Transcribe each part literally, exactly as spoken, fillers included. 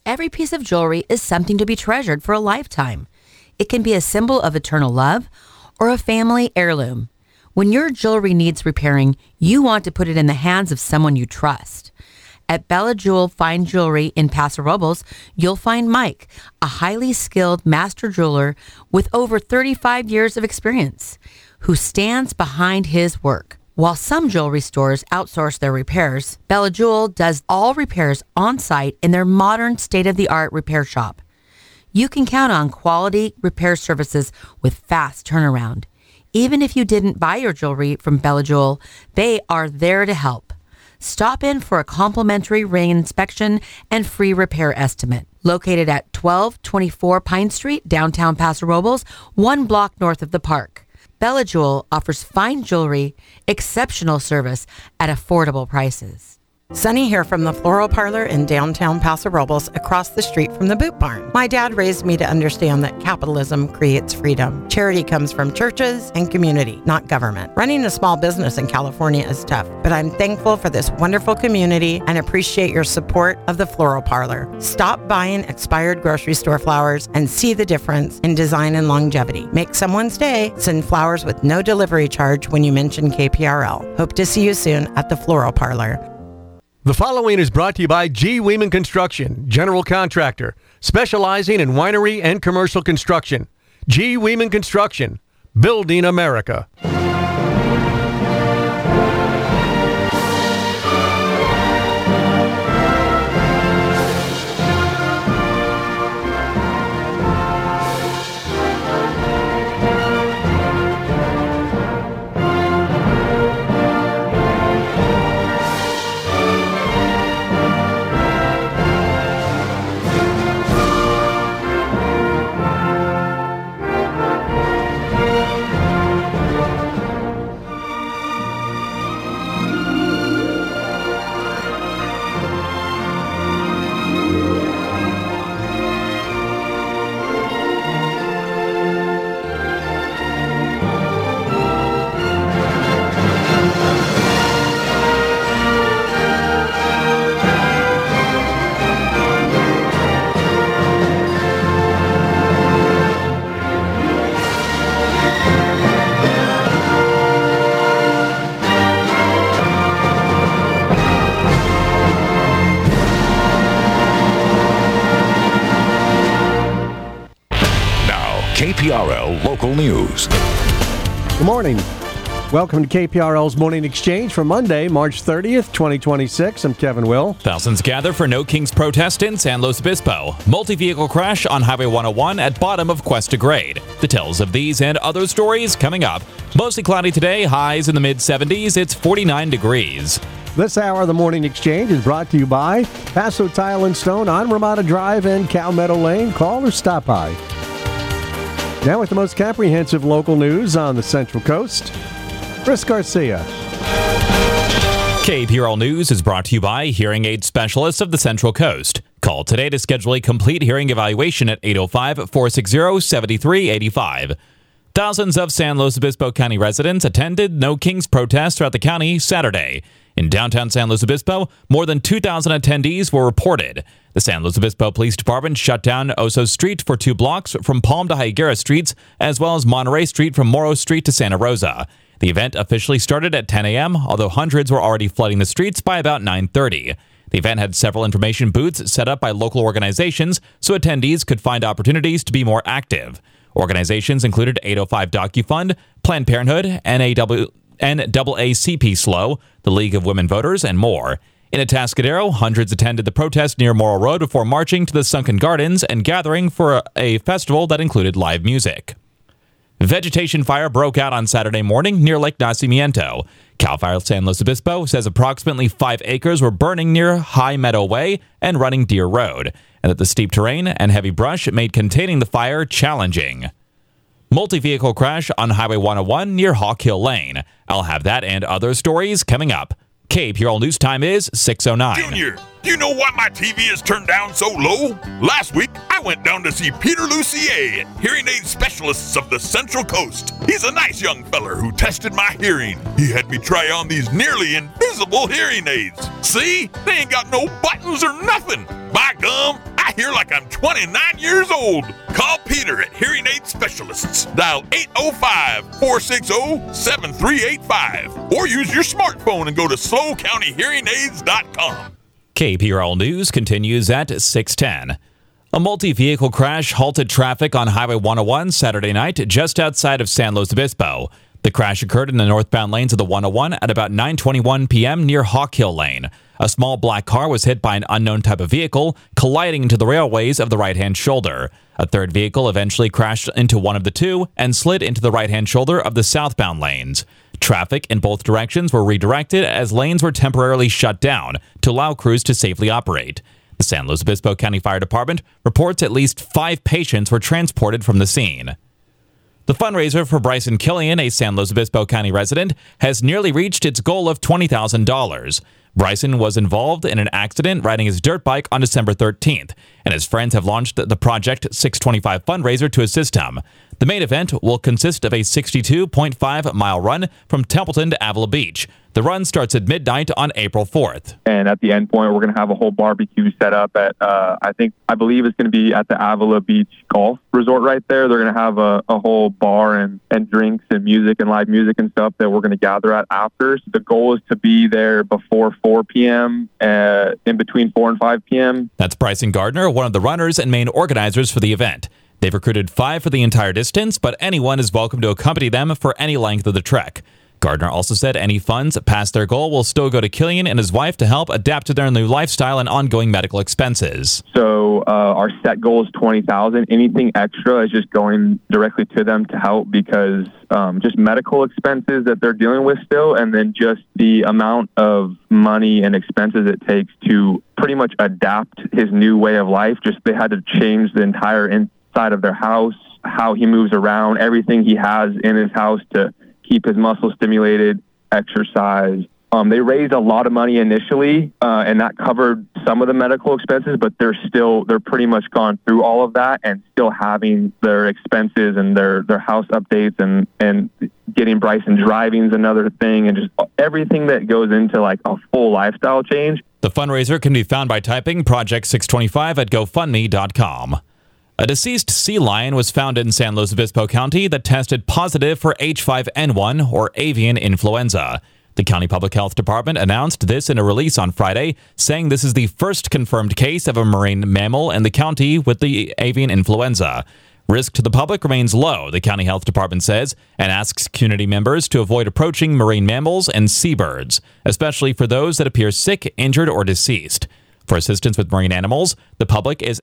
Every piece of jewelry is something to be treasured for a lifetime. It can be a symbol of eternal love or a family heirloom. When your jewelry needs repairing, you want to put it in the hands of someone you trust. At Bella Jewel Fine Jewelry in Paso Robles, you'll find Mike, a highly skilled master jeweler with over thirty-five years of experience, who stands behind his work. While some jewelry stores outsource their repairs, Bella Jewel does all repairs on-site in their modern state-of-the-art repair shop. You can count on quality repair services with fast turnaround. Even if you didn't buy your jewelry from Bella Jewel, they are there to help. Stop in for a complimentary ring inspection and free repair estimate. Located at twelve twenty-four Pine Street, downtown Paso Robles, one block north of the park. Bella Jewel offers fine jewelry, exceptional service at affordable prices. Sunny here from the Floral Parlor in downtown Paso Robles, across the street from the Boot Barn. My dad raised me to understand that capitalism creates freedom. Charity comes from churches and community, not government. Running a small business in California is tough, but I'm thankful for this wonderful community and appreciate your support of the Floral Parlor. Stop buying expired grocery store flowers and see the difference in design and longevity. Make someone's day. Send flowers with no delivery charge when you mention K P R L. Hope to see you soon at the Floral Parlor. The following is brought to you by G. Weeman Construction, general contractor, specializing in winery and commercial construction. G. Weeman Construction, building America. K P R L Local News. Good morning. Welcome to K P R L's Morning Exchange for Monday, March thirtieth, twenty twenty-six. I'm Kevin Will. Thousands gather for No Kings protest in San Luis Obispo. Multi-vehicle crash on Highway one oh one at bottom of Cuesta Grade. Details of these and other stories coming up. Mostly cloudy today, highs in the mid seventies. It's forty-nine degrees. This hour of the Morning Exchange is brought to you by Paso Tile and Stone on Ramada Drive and Cal Meadow Lane. Call or stop by. Now with the most comprehensive local news on the Central Coast, Chris Garcia. K P R L News is brought to you by Hearing Aid Specialists of the Central Coast. Call today to schedule a complete hearing evaluation at eight oh five, four six zero, seven three eight five. Thousands of San Luis Obispo County residents attended No Kings protests throughout the county Saturday. In downtown San Luis Obispo, more than two thousand attendees were reported. The San Luis Obispo Police Department shut down Oso Street for two blocks from Palm to Higuera Streets, as well as Monterey Street from Morro Street to Santa Rosa. The event officially started at ten a.m., although hundreds were already flooding the streets by about nine thirty. The event had several information booths set up by local organizations so attendees could find opportunities to be more active. Organizations included eight oh five DocuFund, Planned Parenthood, N double A C P S L O, the League of Women Voters, and more. In Atascadero, hundreds attended the protest near Morro Road before marching to the Sunken Gardens and gathering for a, a festival that included live music. Vegetation fire broke out on Saturday morning near Lake Nacimiento. CAL FIRE San Luis Obispo says approximately five acres were burning near High Meadow Way and Running Deer Road, and that the steep terrain and heavy brush made containing the fire challenging. Multi-vehicle crash on Highway one oh one near Hawk Hill Lane. I'll have that and other stories coming up. K P R L News Time is six oh nine. Junior, do you know why my T V is turned down so low? Last week, I went down to see Peter Lucier at Hearing Aid Specialists of the Central Coast. He's a nice young feller who tested my hearing. He had me try on these nearly invisible hearing aids. See? They ain't got no buttons or nothing. By gum, I hear like I'm twenty-nine years old. Call Peter at Hearing Aid Specialists. Dial eight oh five, four six oh, seven three eight five or use your smartphone and go to slow county hearing aids dot com. K P R L News continues at six ten. A multi-vehicle crash halted traffic on Highway one oh one Saturday night just outside of San Luis Obispo. The crash occurred in the northbound lanes of the one oh one at about nine twenty-one p.m. near Hawk Hill Lane. A small black car was hit by an unknown type of vehicle, colliding into the railways of the right-hand shoulder. A third vehicle eventually crashed into one of the two and slid into the right-hand shoulder of the southbound lanes. Traffic in both directions were redirected as lanes were temporarily shut down to allow crews to safely operate. The San Luis Obispo County Fire Department reports at least five patients were transported from the scene. The fundraiser for Bryson Killian, a San Luis Obispo County resident, has nearly reached its goal of twenty thousand dollars. Bryson was involved in an accident riding his dirt bike on December thirteenth, and his friends have launched the Project six twenty-five fundraiser to assist him. The main event will consist of a sixty-two point five mile run from Templeton to Avila Beach. The run starts at midnight on April fourth. And at the end point, we're going to have a whole barbecue set up at, uh, I think, I believe it's going to be at the Avila Beach Golf Resort right there. They're going to have a, a whole bar and, and drinks and music and live music and stuff that we're going to gather at after. So the goal is to be there before four p.m., uh, in between four and five p.m. That's Bryson Gardner, one of the runners and main organizers for the event. They've recruited five for the entire distance, but anyone is welcome to accompany them for any length of the trek. Gardner also said any funds past their goal will still go to Killian and his wife to help adapt to their new lifestyle and ongoing medical expenses. So uh, our set goal is twenty thousand dollars. Anything extra is just going directly to them to help because um, just medical expenses that they're dealing with still, and then just the amount of money and expenses it takes to pretty much adapt his new way of life. Just they had to change the entire inside of their house, how he moves around, everything he has in his house to keep his muscles stimulated, exercise. Um, they raised a lot of money initially, uh, and that covered some of the medical expenses, but they're still, they're pretty much gone through all of that and still having their expenses and their, their house updates and, and getting Bryson driving is another thing, and just everything that goes into like a full lifestyle change. The fundraiser can be found by typing Project six twenty-five at GoFundMe dot com. A deceased sea lion was found in San Luis Obispo County that tested positive for H five N one, or avian influenza. The County Public Health Department announced this in a release on Friday, saying this is the first confirmed case of a marine mammal in the county with the avian influenza. Risk to the public remains low, the County Health Department says, and asks community members to avoid approaching marine mammals and seabirds, especially for those that appear sick, injured, or deceased. For assistance with marine animals, the public is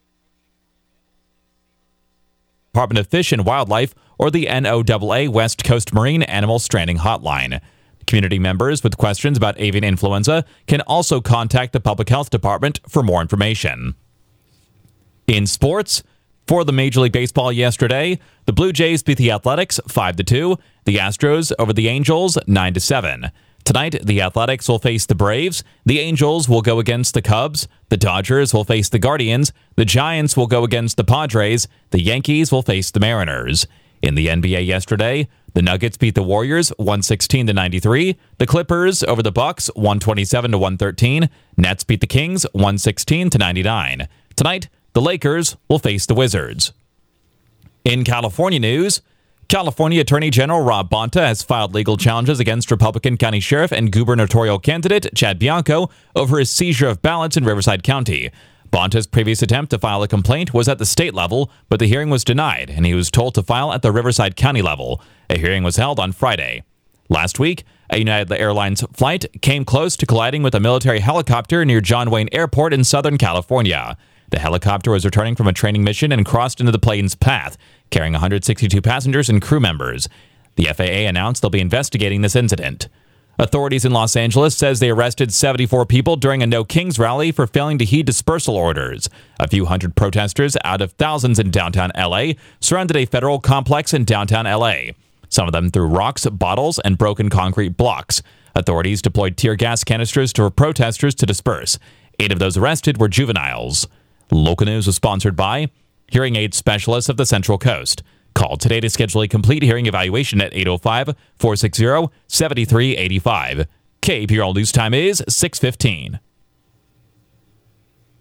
Department of Fish and Wildlife or the N O A A West Coast Marine Animal Stranding Hotline. Community members with questions about avian influenza can also contact the Public Health Department for more information. In sports, for the Major League Baseball yesterday, the Blue Jays beat the Athletics five to two, the Astros over the Angels nine to seven. Tonight, the Athletics will face the Braves, the Angels will go against the Cubs, the Dodgers will face the Guardians, the Giants will go against the Padres, the Yankees will face the Mariners. In the N B A yesterday, the Nuggets beat the Warriors one sixteen to ninety-three, the Clippers over the Bucks one twenty-seven to one thirteen, Nets beat the Kings one sixteen to ninety-nine. Tonight, the Lakers will face the Wizards. In California news, California Attorney General Rob Bonta has filed legal challenges against Republican County Sheriff and gubernatorial candidate Chad Bianco over his seizure of ballots in Riverside County. Bonta's previous attempt to file a complaint was at the state level, but the hearing was denied, and he was told to file at the Riverside County level. A hearing was held on Friday. Last week, a United Airlines flight came close to colliding with a military helicopter near John Wayne Airport in Southern California. The helicopter was returning from a training mission and crossed into the plane's path, carrying one hundred sixty-two passengers and crew members. The F A A announced they'll be investigating this incident. Authorities in Los Angeles says they arrested seventy-four people during a No Kings rally for failing to heed dispersal orders. A few hundred protesters out of thousands in downtown L A surrounded a federal complex in downtown L A. Some of them threw rocks, bottles, and broken concrete blocks. Authorities deployed tear gas canisters to protesters to disperse. Eight of those arrested were juveniles. Local News was sponsored by Hearing Aid Specialists of the Central Coast. Call today to schedule a complete hearing evaluation at eight oh five, four six zero, seven three eight five. K P R L News Time is six fifteen.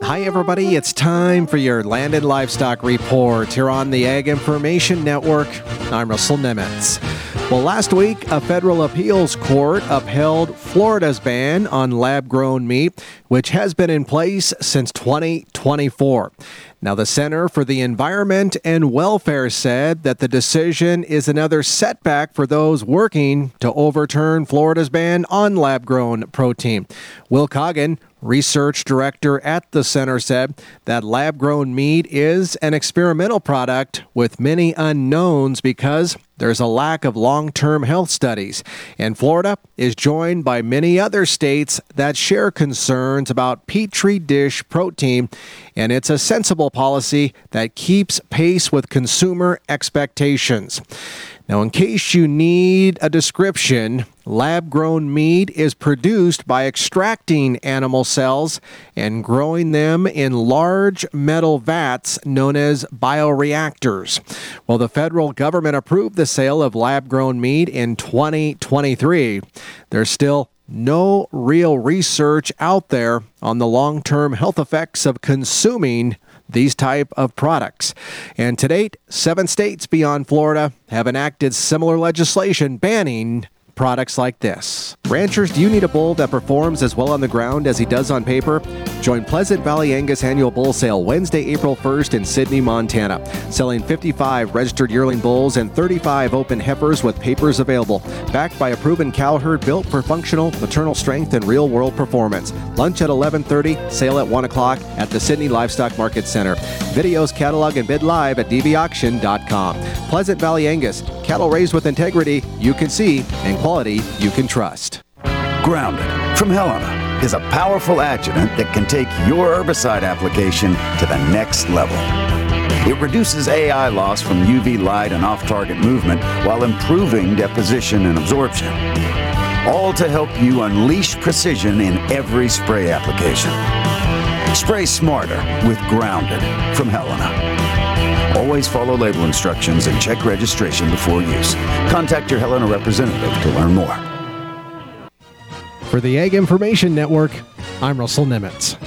Hi, everybody. It's time for your Land and Livestock Report here on the Ag Information Network. I'm Russell Nemitz. Well, last week, a federal appeals court upheld Florida's ban on lab-grown meat, which has been in place since twenty twenty-four. Now, the Center for the Environment and Welfare said that the decision is another setback for those working to overturn Florida's ban on lab-grown protein. Will Coggin, research director at the center, said that lab-grown meat is an experimental product with many unknowns because there's a lack of long-term health studies. And Florida is joined by many other states that share concerns about Petri dish protein, and it's a sensible policy that keeps pace with consumer expectations. Now, in case you need a description, lab-grown meat is produced by extracting animal cells and growing them in large metal vats known as bioreactors. Well, the federal government approved the sale of lab-grown meat in twenty twenty-three. There's still no real research out there on the long-term health effects of consuming these type of products. And to date, seven states beyond Florida have enacted similar legislation banning products like this. Ranchers, do you need a bull that performs as well on the ground as he does on paper? Join Pleasant Valley Angus Annual Bull Sale Wednesday, April first in Sidney, Montana. Selling fifty-five registered yearling bulls and thirty-five open heifers with papers available. Backed by a proven cow herd built for functional, maternal strength, and real-world performance. Lunch at eleven thirty, sale at one o'clock at the Sidney Livestock Market Center. Videos, catalog, and bid live at d v auction dot com. Pleasant Valley Angus, cattle raised with integrity you can see and quality you can trust. Grounded from Helena is a powerful adjuvant that can take your herbicide application to the next level. It reduces A I loss from U V light and off-target movement while improving deposition and absorption. All to help you unleash precision in every spray application. Spray smarter with Grounded from Helena. Always follow label instructions and check registration before use. Contact your Helena representative to learn more. For the Ag Information Network, I'm Russell Nemitz.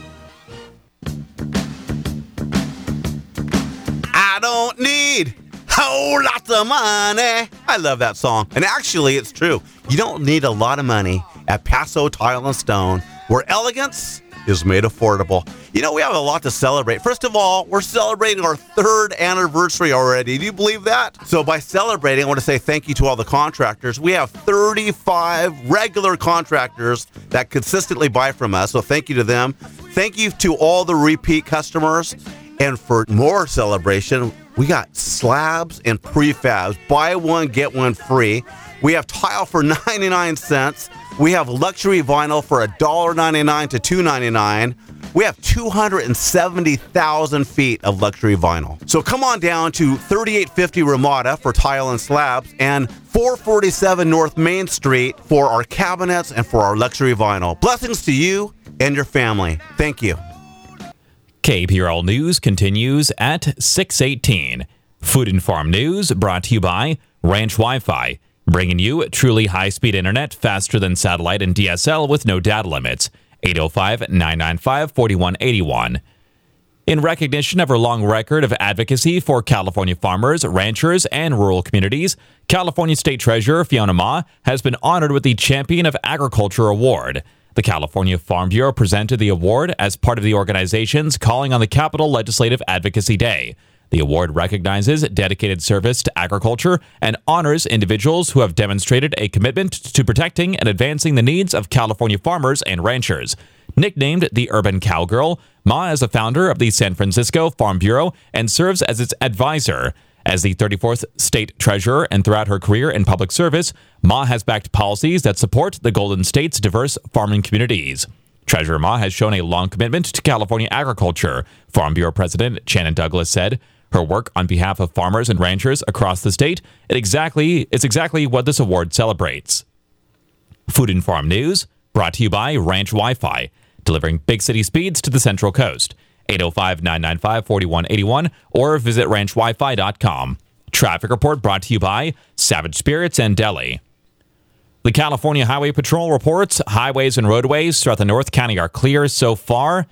I don't need whole lots of money. I love that song. And actually, it's true. You don't need a lot of money at Paso Tile and Stone, where elegance is made affordable. You know, we have a lot to celebrate. First of all, we're celebrating our third anniversary already. Do you believe that? So by celebrating, I want to say thank you to all the contractors. We have thirty-five regular contractors that consistently buy from us. So thank you to them. Thank you to all the repeat customers. And for more celebration, we got slabs and prefabs. Buy one, get one free. We have tile for ninety-nine cents. We have luxury vinyl for one dollar ninety-nine to two ninety-nine. We have two hundred seventy thousand feet of luxury vinyl. So come on down to thirty-eight fifty Ramada for tile and slabs and four forty-seven North Main Street for our cabinets and for our luxury vinyl. Blessings to you and your family. Thank you. K P R L News continues at six eighteen. Food and Farm News brought to you by Ranch Wi-Fi, bringing you truly high-speed internet faster than satellite and D S L with no data limits. eight oh five, nine nine five, four one eight one. In recognition of her long record of advocacy for California farmers, ranchers, and rural communities, California State Treasurer Fiona Ma has been honored with the Champion of Agriculture Award. The California Farm Bureau presented the award as part of the organization's Calling on the Capitol Legislative Advocacy Day. The award recognizes dedicated service to agriculture and honors individuals who have demonstrated a commitment to protecting and advancing the needs of California farmers and ranchers. Nicknamed the Urban Cowgirl, Ma is the founder of the San Francisco Farm Bureau and serves as its advisor. As the thirty-fourth state treasurer and throughout her career in public service, Ma has backed policies that support the Golden State's diverse farming communities. Treasurer Ma has shown a long commitment to California agriculture, Farm Bureau President Shannon Douglas said. Her work on behalf of farmers and ranchers across the state it exactly, is exactly what this award celebrates. Food and Farm News brought to you by Ranch Wi-Fi, delivering big city speeds to the Central Coast. eight oh five, nine nine five, four one eight one or visit ranch wi fi dot com. Traffic report brought to you by Savage Spirits and Deli. The California Highway Patrol reports highways and roadways throughout the North County are clear so far.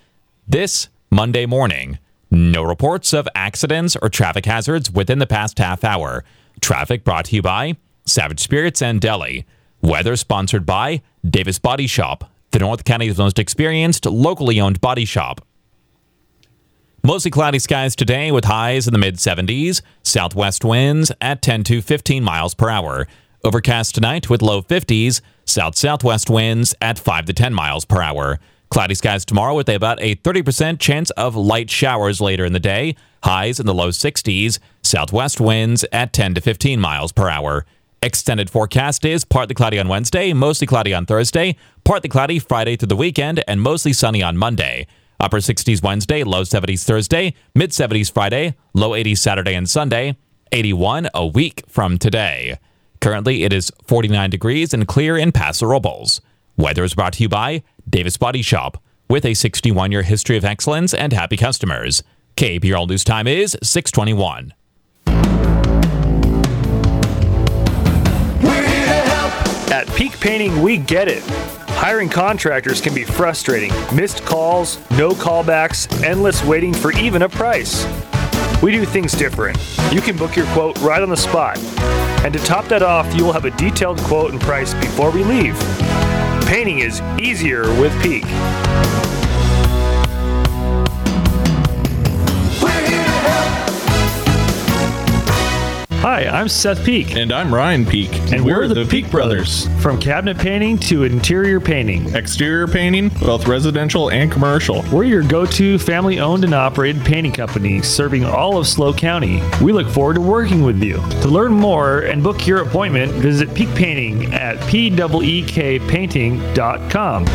this Monday morning. No reports of accidents or traffic hazards within the past half hour. Traffic brought to you by Savage Spirits and Deli. Weather sponsored by Davis Body Shop, the North County's most experienced, locally owned body shop. Mostly cloudy skies today with highs in the mid seventies. Southwest winds at ten to fifteen miles per hour. Overcast tonight with low fifties. South-southwest winds at five to ten miles per hour. Cloudy skies tomorrow with about a thirty percent chance of light showers later in the day. Highs in the low sixties. Southwest winds at ten to fifteen miles per hour. Extended forecast is partly cloudy on Wednesday, mostly cloudy on Thursday, partly cloudy Friday through the weekend, and mostly sunny on Monday. Upper sixties Wednesday, low seventies Thursday, mid seventies Friday, low eighties Saturday and Sunday, eighty-one a week from today. Currently, it is forty-nine degrees and clear in Paso Robles. Weather is brought to you by Davis Body Shop, with a sixty-one-year history of excellence and happy customers. K P R L News Time is six twenty-one. At Peak Painting, we get it. Hiring contractors can be frustrating. Missed calls, no callbacks, endless waiting for even a price. We do things different. You can book your quote right on the spot. And to top that off, you will have a detailed quote and price before we leave. Painting is easier with Peak. Hi, I'm Seth Peak. And I'm Ryan Peak. And we're, we're the, the Peak Brothers. From cabinet painting to interior painting. Exterior painting, both residential and commercial. We're your go-to family-owned and operated painting company serving all of SLO County. We look forward to working with you. To learn more and book your appointment, visit Peak Painting at P E E K painting dot com.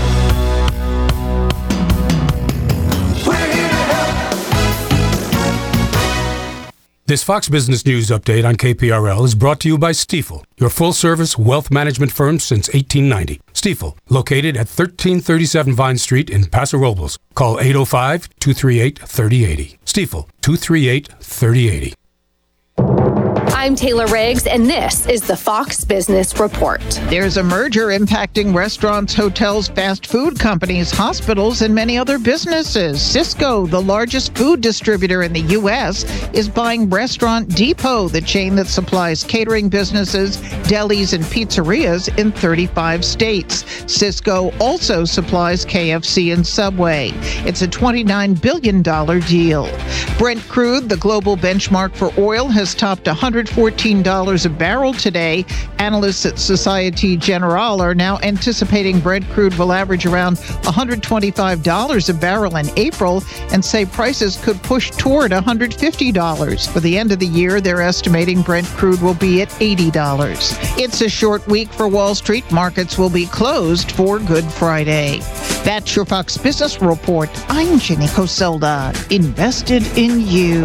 This Fox Business News update on K P R L is brought to you by Stifel, your full-service wealth management firm since eighteen ninety. Stifel, located at thirteen thirty-seven Vine Street in Paso Robles. Call eight oh five, two three eight, three oh eight oh. Stifel, two three eight, three oh eight oh. I'm Taylor Riggs, and this is the Fox Business Report. There's a merger impacting restaurants, hotels, fast food companies, hospitals, and many other businesses. Sysco, the largest food distributor in the U S, is buying Restaurant Depot, the chain that supplies catering businesses, delis, and pizzerias in thirty-five states. Sysco also supplies K F C and Subway. It's a twenty-nine billion dollars deal. Brent crude, the global benchmark for oil, has topped one hundred fourteen dollars a barrel today. Analysts at Societe Generale are now anticipating Brent crude will average around one hundred twenty-five dollars a barrel in April and say prices could push toward one hundred fifty dollars. For the end of the year, they're estimating Brent crude will be at eighty dollars. It's a short week for Wall Street. Markets will be closed for Good Friday. That's your Fox Business Report. I'm Jenny Coselda. Invested in you.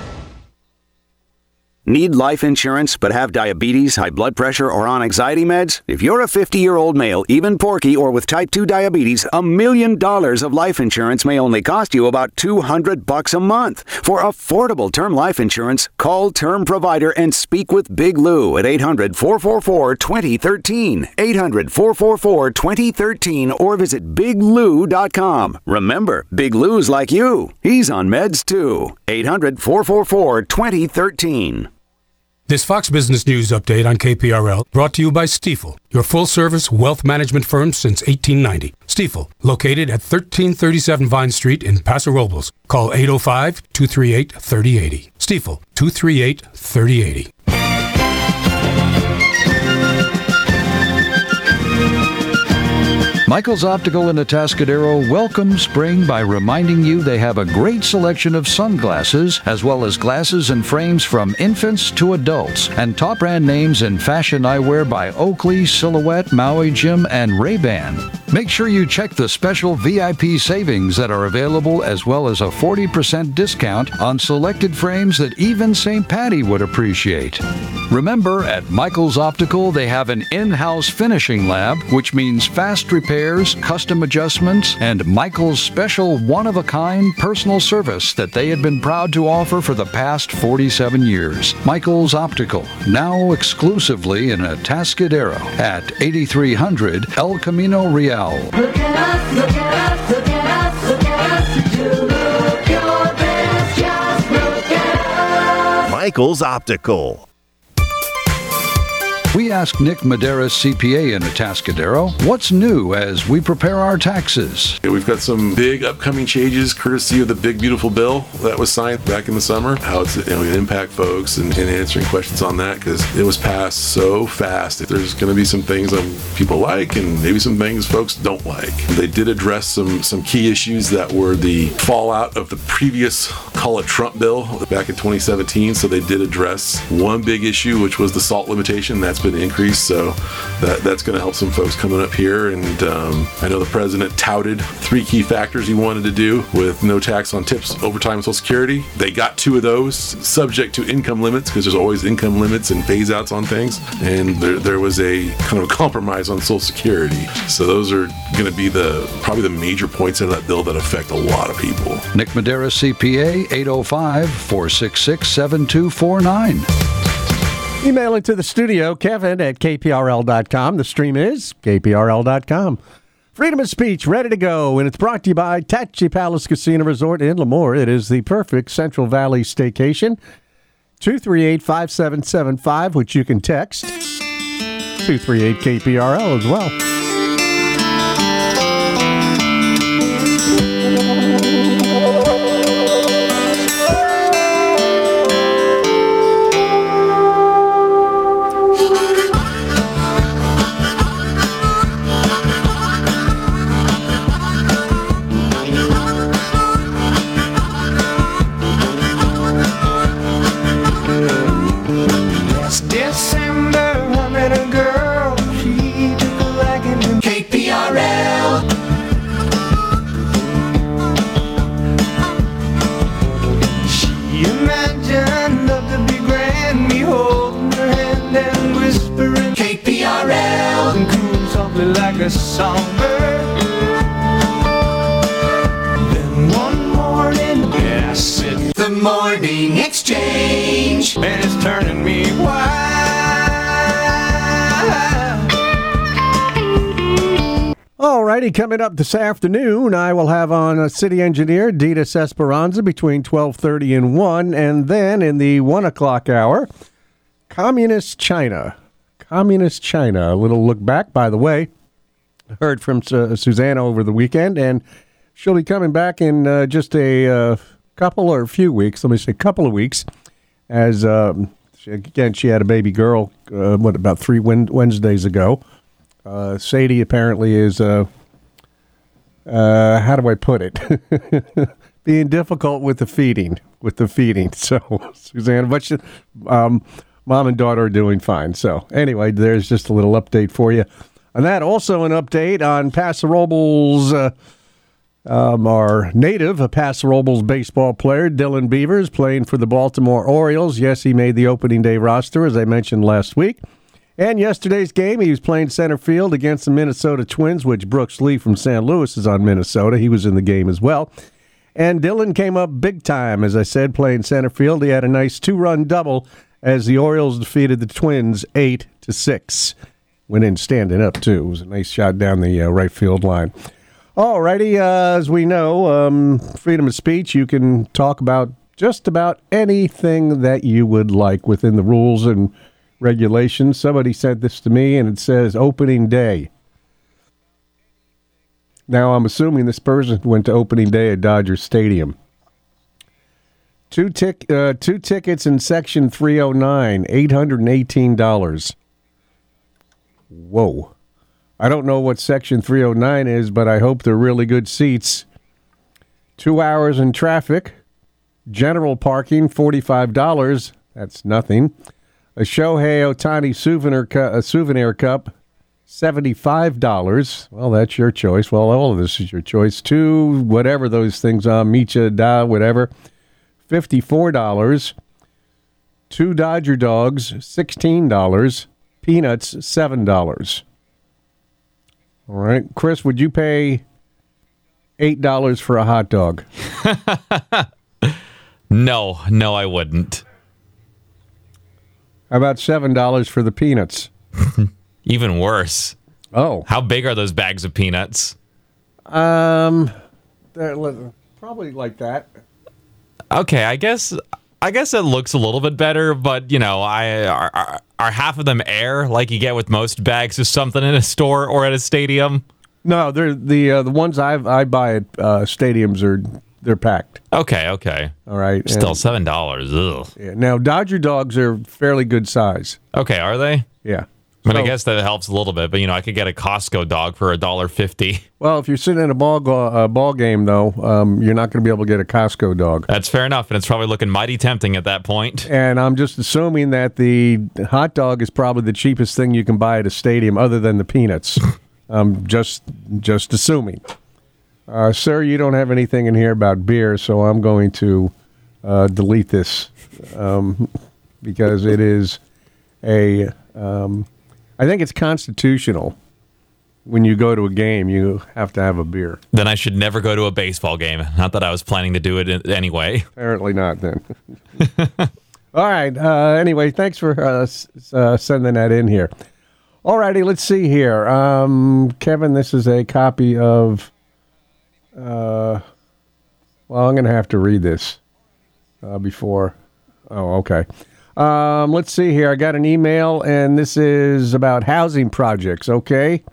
Need life insurance but have diabetes, high blood pressure, or on anxiety meds? If you're a fifty-year-old male, even porky, or with type two diabetes, a million dollars of life insurance may only cost you about two hundred bucks a month. For affordable term life insurance, call Term Provider and speak with Big Lou at eight hundred, four four four, two oh one three. eight hundred, four four four, two oh one three or visit big lou dot com. Remember, Big Lou's like you. He's on meds too. eight hundred, four four four, two oh one three. This Fox Business News update on K P R L brought to you by Stifel, your full-service wealth management firm since eighteen ninety. Stifel, located at thirteen thirty-seven Vine Street in Paso Robles. Call eight oh five, two three eight, three oh eight oh. Stifel, two three eight, three oh eight oh. Michael's Optical in Atascadero welcomes spring by reminding you they have a great selection of sunglasses, as well as glasses and frames from infants to adults, and top brand names in fashion eyewear by Oakley, Silhouette, Maui Jim, and Ray-Ban. Make sure you check the special V I P savings that are available, as well as a forty percent discount on selected frames that even Saint Patty would appreciate. Remember, at Michael's Optical, they have an in-house finishing lab, which means fast repairs, custom adjustments, and Michael's special one-of-a-kind personal service that they have been proud to offer for the past forty-seven years. Michael's Optical, now exclusively in Atascadero at eighty-three hundred El Camino Real. Look at us, look at us, look at us, look at us do. Michael's Optical. We asked Nick Medeiros, C P A in Atascadero, what's new as we prepare our taxes. We've got some big upcoming changes courtesy of the big beautiful bill that was signed back in the summer, how it's you know, impact folks and, and answering questions on that because it was passed so fast. There's going to be some things um, people like and maybe some things folks don't like. They did address some, some key issues that were the fallout of the previous, call it Trump bill back in twenty seventeen. So they did address one big issue, which was the SALT limitation. That's been increased, so that that's going to help some folks coming up here. And um, I know the president touted three key factors he wanted to do with no tax on tips, overtime, and Social Security. They got two of those, subject to income limits, because there's always income limits and phase outs on things. And there, there was a kind of a compromise on Social Security. So those are going to be the probably the major points in that bill that affect a lot of people. Nick Medeiros, C P A, eight oh five, four six six, seven two four nine. Email it to the studio, Kevin at K P R L dot com. The stream is K P R L dot com. Freedom of speech, ready to go, and it's brought to you by Tachi Palace Casino Resort in Lemoore. It is the perfect Central Valley staycation. two three eight, five seven seven five, which you can text. two three eight K P R L as well. Like a songbird. Then one morning, yeah, I said, the morning exchange, and it's turning me wild. All righty, coming up this afternoon, I will have on a city engineer, Ditas Esperanza, between twelve thirty and one, and then in the one o'clock hour, Communist China. Communist China. A little look back, by the way. Heard from uh, Susanna over the weekend, and she'll be coming back in uh, just a uh, couple or a few weeks. Let me say a couple of weeks. As, um, she, again, she had a baby girl, uh, what, about three Wednesdays ago. Uh, Sadie apparently is, uh, uh, how do I put it? Being difficult with the feeding, with the feeding. So, Susanna, but she, um, mom and daughter are doing fine. So, anyway, there's just a little update for you. And that also an update on Paso Robles, uh, um, our native, a Paso Robles baseball player, Dylan Beavers, playing for the Baltimore Orioles. Yes, he made the opening day roster, as I mentioned last week. And yesterday's game, he was playing center field against the Minnesota Twins, which Brooks Lee from San Luis is on Minnesota. He was in the game as well. And Dylan came up big time, as I said, playing center field. He had a nice two-run double as the Orioles defeated the Twins eight to six. Went in standing up, too. It was a nice shot down the uh, right field line. All righty, uh, as we know, um, freedom of speech, you can talk about just about anything that you would like within the rules and regulations. Somebody sent this to me, and it says opening day. Now, I'm assuming this person went to opening day at Dodger Stadium. Two, tic- uh, two tickets in Section three oh nine, eight hundred eighteen dollars. Whoa. I don't know what Section three oh nine is, but I hope they're really good seats. Two hours in traffic. General parking, forty-five dollars. That's nothing. A Shohei Ohtani souvenir, cu- a souvenir cup, seventy-five dollars. Well, that's your choice. Well, all of this is your choice. Two, whatever those things are, Micha, Da, whatever, fifty-four dollars. Two Dodger dogs, sixteen dollars. Peanuts, seven dollars. All right. Chris, would you pay eight dollars for a hot dog? No, no, I wouldn't. How about seven dollars for the peanuts? Even worse. Oh. How big are those bags of peanuts? Um, they're li- probably like that. Okay, I guess I guess it looks a little bit better, but, you know, I are, are, are half of them air like you get with most bags of something in a store or at a stadium? No, they're the uh, the ones I I buy at uh, stadiums are they're packed. Okay, okay. All right. Still and, seven dollars. Ugh. Yeah, now, Dodger dogs are fairly good size. Okay, are they? Yeah. I mean, So- I guess that helps a little bit, but, you know, I could get a Costco dog for a dollar fifty. Well, if you're sitting in a ball go- uh, ball game, though, um, you're not going to be able to get a Costco dog. That's fair enough, and it's probably looking mighty tempting at that point. And I'm just assuming that the hot dog is probably the cheapest thing you can buy at a stadium, other than the peanuts. I'm just just assuming. Uh, sir, you don't have anything in here about beer, so I'm going to uh, delete this um, because it is a. Um, I think it's constitutional. When you go to a game, you have to have a beer. Then I should never go to a baseball game. Not that I was planning to do it anyway. Apparently not, then. All right. Uh, anyway, thanks for uh, s- uh, sending that in here. All righty, let's see here. Um, Kevin, this is a copy of... Uh, well, I'm going to have to read this uh, before... Oh, okay. Um, let's see here. I got an email, and this is about housing projects, okay?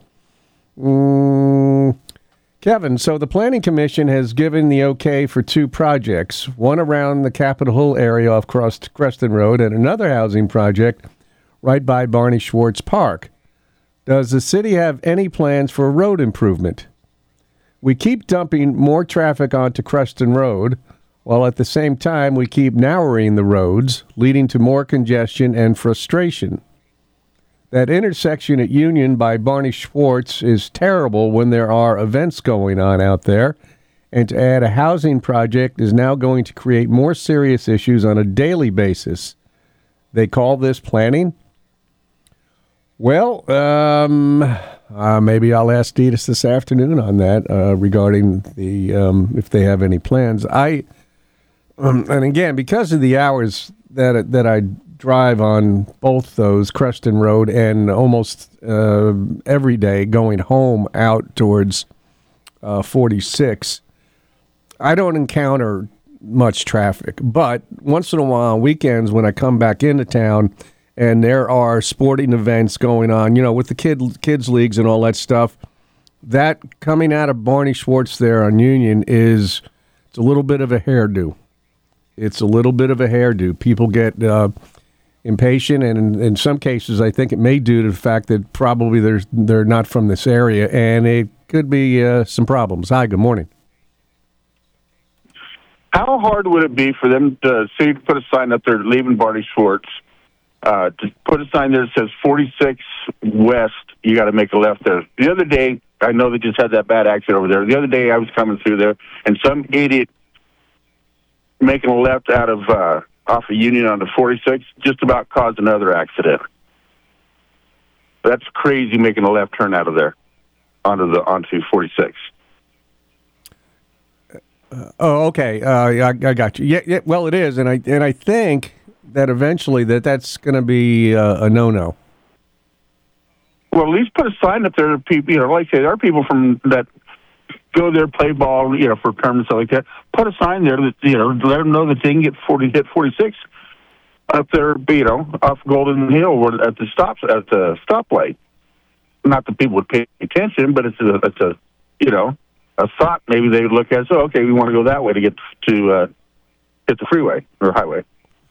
Mm, Kevin, so the Planning Commission has given the okay for two projects, one around the Capitol Hill area off Cross- Creston Road and another housing project right by Barney Schwartz Park. Does the city have any plans for a road improvement? We keep dumping more traffic onto Creston Road, while at the same time we keep narrowing the roads, leading to more congestion and frustration. That intersection at Union by Barney Schwartz is terrible when there are events going on out there, and to add a housing project is now going to create more serious issues on a daily basis. They call this planning? Well, um, uh, maybe I'll ask Ditas this afternoon on that uh, regarding the um, if they have any plans. I um, and again, because of the hours that that I drive on both those, Creston Road and almost uh, every day going home out towards uh, forty-six, I don't encounter much traffic. But once in a while, on weekends, when I come back into town and there are sporting events going on, you know, with the kid kids leagues and all that stuff, that coming out of Barney Schwartz there on Union is it's a little bit of a hairdo. It's a little bit of a hairdo. People get uh, impatient, and in, in some cases, I think it may due to the fact that probably they're they're not from this area, and it could be uh, some problems. Hi, good morning. How hard would it be for them to see put a sign up there leaving Barney Schwartz, uh, to put a sign there that says forty-six West, you got to make a left there? The other day, I know they just had that bad accident over there. The other day, I was coming through there, and some idiot making a left out of uh, off of Union onto forty-six just about caused another accident. That's crazy, making a left turn out of there onto the onto forty-six. Uh, oh, okay. Uh, I, I got you. Yeah, yeah. Well, it is, and I and I think that eventually that that's going to be uh, a no-no. Well, at least put a sign up there to people. You know, like I say, there are people from that go there, play ball, you know, for tournaments, stuff like that. Put a sign there that, you know, let them know that they can get forty, hit forty-six up there, you know, off Golden Hill or at the stop at the stoplight. Not that people would pay attention, but it's a, it's a, you know, a thought. Maybe they would look at, so okay, we want to go that way to get to uh, hit the freeway or highway.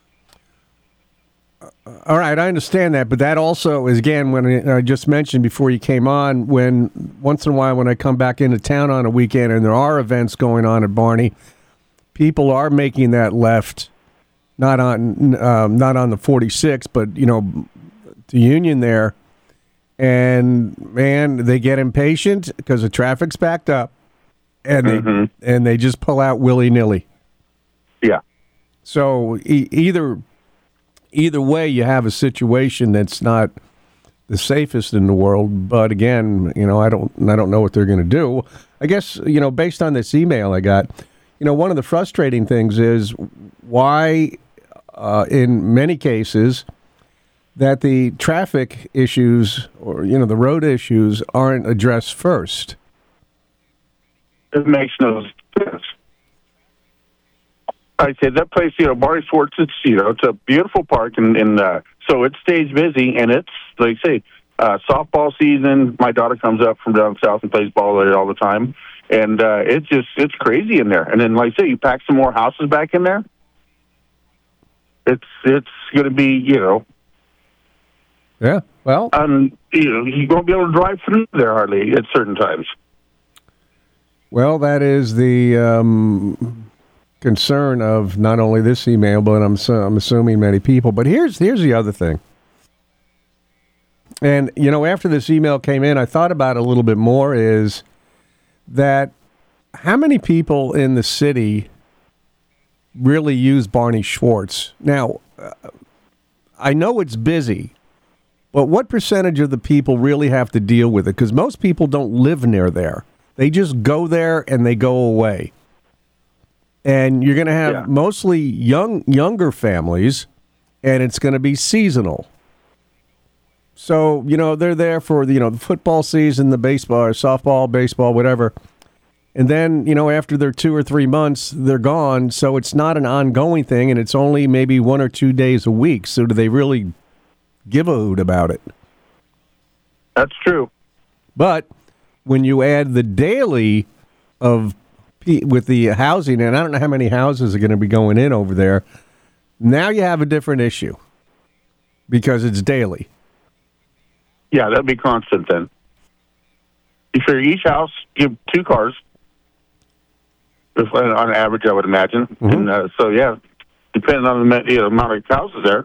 All right, I understand that, but that also is, again, when I just mentioned before you came on, when once in a while when I come back into town on a weekend and there are events going on at Barney, people are making that left, not on um, not on the forty-six, but, you know, the Union there, and, man, they get impatient because the traffic's backed up, and they, Mm-hmm. and they just pull out willy-nilly. Yeah. So e- either... Either way, you have a situation that's not the safest in the world. But again, you know, I don't, I don't know what they're going to do. I guess, you know, based on this email I got, you know, one of the frustrating things is why, uh, in many cases, that the traffic issues or, you know, the road issues aren't addressed first. It makes no sense. I say that place, you know, Barney Schwartz, it's, you know, it's a beautiful park, and, and uh, so it stays busy, and it's, like I say, uh, softball season. My daughter comes up from down south and plays ball there all the time, and uh, it's just, it's crazy in there. And then, like I say, you pack some more houses back in there, it's, it's going to be, you know. Yeah, well. Um, you know, you won't be able to drive through there hardly at certain times. Well, that is the um, concern of not only this email, but I'm so, I'm assuming many people. But here's here's the other thing. And, you know, after this email came in, I thought about it a little bit more, is that how many people in the city really use Barney Schwartz? Now, uh, I know it's busy, but what percentage of the people really have to deal with it? Because most people don't live near there. They just go there and they go away. And you're going to have yeah. mostly young younger families, and it's going to be seasonal. So, you know, they're there for, you know, the football season, the baseball, or softball, baseball, whatever. And then, you know, after their two or three months, they're gone. So it's not an ongoing thing, and it's only maybe one or two days a week. So do they really give a hoot about it? That's true. But when you add the daily of with the housing, and I don't know how many houses are going to be going in over there, now you have a different issue because it's daily. Yeah, that'd be constant then. You figure each house, give two cars, if, on average, I would imagine. Mm-hmm. And uh, so, yeah, depending on the you know, amount of houses there.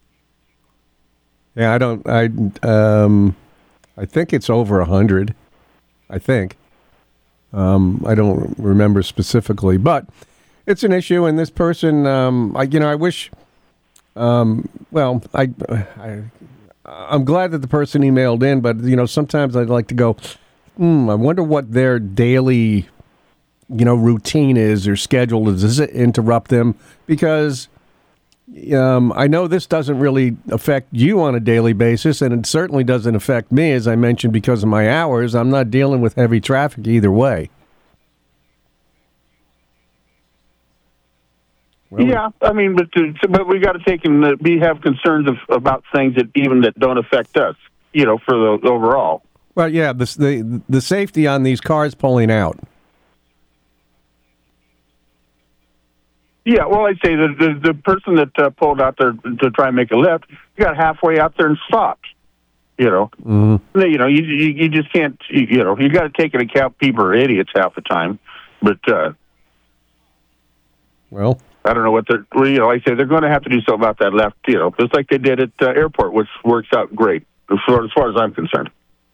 Yeah, I don't. I um, I think it's over a hundred. I think. Um, I don't remember specifically, but it's an issue. And this person, um, I you know, I wish. Um, well, I, I, I'm glad that the person emailed in, but you know, sometimes I'd like to go. Hmm, I wonder what their daily, you know, routine is or schedule is. Does it interrupt them? Because. Um, I know this doesn't really affect you on a daily basis, and it certainly doesn't affect me, as I mentioned, because of my hours. I'm not dealing with heavy traffic either way. Well, yeah, I mean, but to, but we got to take and uh, we have concerns of, about things that even that don't affect us, you know, for the overall. Well, yeah, the the, the safety on these cars pulling out. Yeah, well, I'd say the the, the person that uh, pulled out there to try and make a left, you got halfway out there and stopped. You know, mm-hmm. you know, you, you you just can't. You, you know, you got to take into account people are idiots half the time. But uh, well, I don't know what they're. You know, like I say they're going to have to do something about that left. You know, just like they did at uh, airport, which works out great as far, as far as I'm concerned.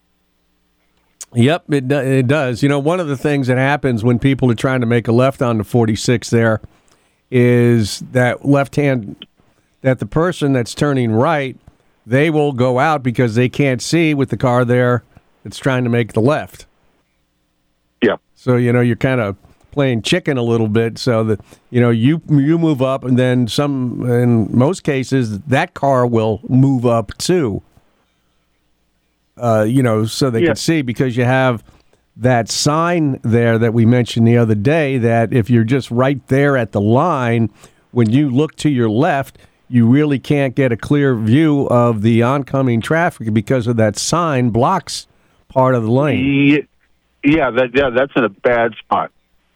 Yep, it it does. You know, one of the things that happens when people are trying to make a left on the forty-six there. Is that left hand, that the person that's turning right, they will go out because they can't see with the car there that's trying to make the left. Yeah. So, you know, you're kind of playing chicken a little bit so that, you know, you you move up and then some, in most cases, that car will move up too. Uh, you know, so they yeah. can see because you have that sign there that we mentioned the other day that if you're just right there at the line, when you look to your left, you really can't get a clear view of the oncoming traffic because of that sign blocks part of the lane. Yeah, that, yeah that's in a bad spot.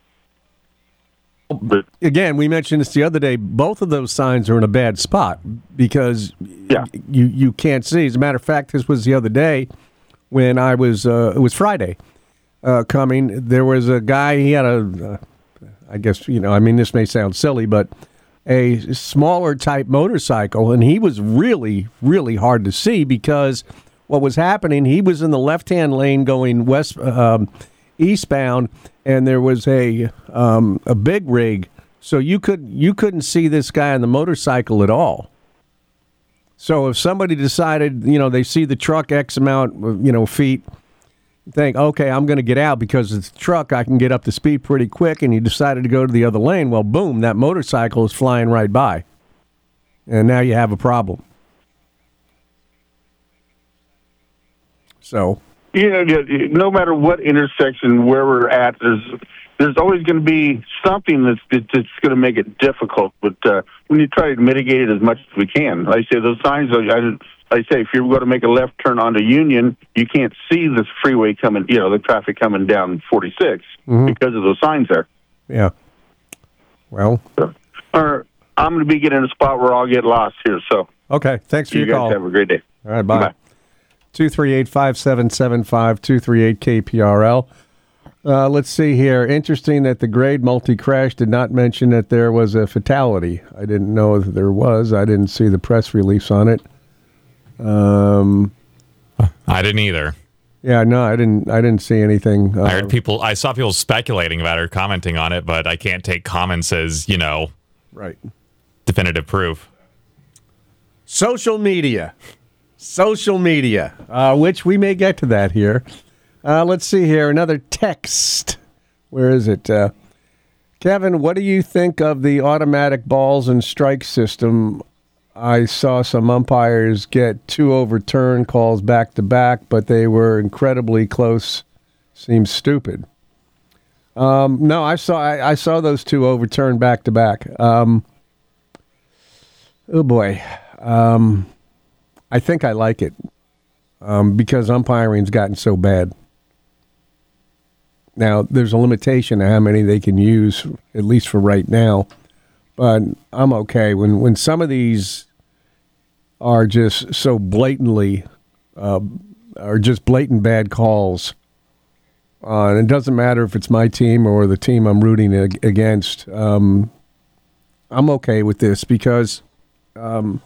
But again, we mentioned this the other day. Both of those signs are in a bad spot because yeah. you, you can't see. As a matter of fact, this was the other day when I was, uh, it was Friday. Uh, coming, there was a guy, he had a, uh, I guess, you know, I mean, this may sound silly, but a smaller type motorcycle, and he was really, really hard to see because what was happening, he was in the left-hand lane going west, um, eastbound, and there was a um, a big rig, so you could you couldn't see this guy on the motorcycle at all. So if somebody decided, you know, they see the truck X amount, of, you know, feet, think, okay, I'm going to get out because it's a truck. I can get up to speed pretty quick, and you decided to go to the other lane. Well, boom, that motorcycle is flying right by, and now you have a problem. So, you know, no matter what intersection where we're at, there's there's always going to be something that's that's going to make it difficult. But uh, when you try to mitigate it as much as we can, like I say, those signs. I, I say if you're going to make a left turn onto Union, you can't see this freeway coming. You know, the traffic coming down forty-six Mhm. because of those signs there. Yeah. Well. Or I'm going to be getting in a spot where I'll get lost here. So. Okay. Thanks for you your guys call. have a great day. All right. Bye. Bye. two three eight, five seven seven five, two three eight K P R L. Uh, let's see here. Interesting that the grade multi-crash did not mention that there was a fatality. I didn't know that there was. I didn't see the press release on it. Um, I didn't either. Yeah, no, I didn't. I didn't see anything. Uh, I heard people. I saw people speculating about it or commenting on it, but I can't take comments as you know, right, definitive proof. Social media, social media, uh, which we may get to that here. Uh, let's see here. Another text. Where is it? Uh, Kevin, what do you think of the automatic balls and strike system? I saw some umpires get two overturned calls back to back, but they were incredibly close. Seems stupid. Um, no, I saw I, I saw those two overturned back to back. Um, oh boy, um, I think I like it um, because umpiring's gotten so bad. Now, there's a limitation to how many they can use, at least for right now. But I'm okay. When when some of these are just so blatantly, uh, are just blatant bad calls, uh, and it doesn't matter if it's my team or the team I'm rooting ag- against, um, I'm okay with this because um,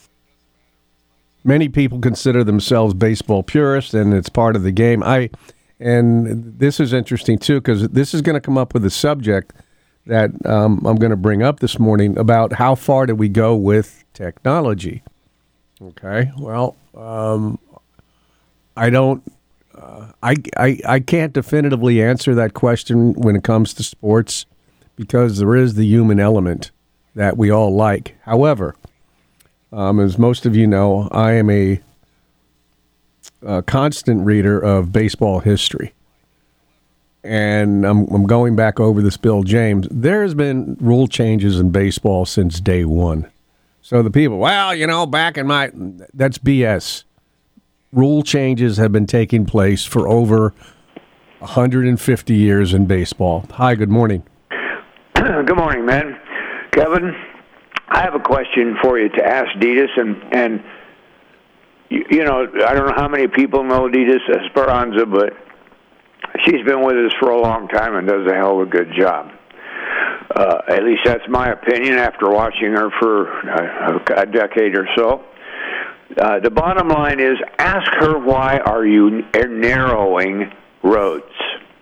many people consider themselves baseball purists, and it's part of the game. I... And this is interesting, too, because this is going to come up with a subject that um, I'm going to bring up this morning about how far do we go with technology. Okay, well, um, I don't, uh, I, I, I can't definitively answer that question when it comes to sports because there is the human element that we all like. However, um, as most of you know, I am a a constant reader of baseball history. And I'm, I'm going back over this, Bill James. There has been rule changes in baseball since day one. So the people, well, you know, back in my, that's B S. Rule changes have been taking place for over one hundred fifty years in baseball. Hi, good morning. Good morning, man. Kevin, I have a question for you to ask Ditas, and, and You, you know, I don't know how many people know Ditas Esperanza, but she's been with us for a long time and does a hell of a good job. Uh, at least that's my opinion after watching her for a, a decade or so. Uh, the bottom line is, ask her why are you narrowing roads?